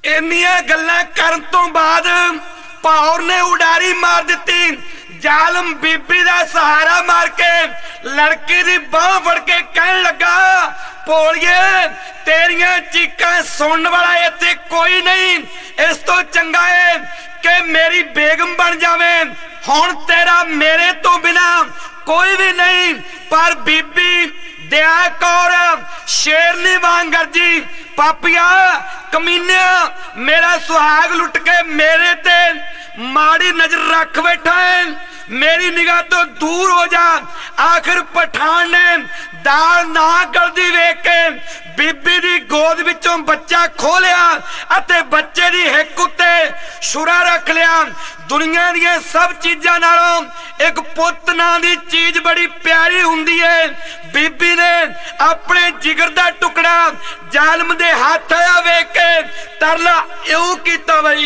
ਇੰਨੀਆਂ ਗੱਲਾਂ ਕਰਨ ਤੋਂ ਬਾਅਦ ਭੌਰ ਨੇ ਉਡਾਰੀ ਮਾਰ ਦਿੱਤੀ। ਜ਼ਾਲਮ ਬੀਬੀ ਦਾ ਸਹਾਰਾ ਮਾਰ ਕੇ ਲੜਕੀ ਦੀ ਬਾਂਹ ਫੜ ਕੇ ਕਹਿਣ ਲੱਗਾ, ਭੋਲੀਏ तेरियां चीकां सुनने वाला इत्थे कोई नहीं, इस तो चंगा है कि मेरी बेगम बन जावे। हुण तेरा मेरे तो बिना कोई भी नहीं। पर बीबी दया कौर शेरनी वांग गरजी, पापिया कमीनिया मेरा सुहाग लुट के मेरे ते माड़ी नजर रख बैठा है, मेरी निगाह तो दूर हो जा। आखिर पठान ने दाल ना गलदी वेख के बीबी दी गोद विचों बच्चा खो लिया अते बच्चे दी हिक उत्ते छुरा रख लिया। दुनिया दी सब चीजां नालों एक पुत्त नां दी चीज बड़ी प्यारी हुंदी है। बीबी ने अपने जिगर दा टुकड़ा जालम दे हाथ आया वेख के तरला इउं कीता बई।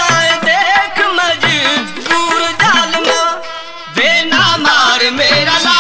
मेरा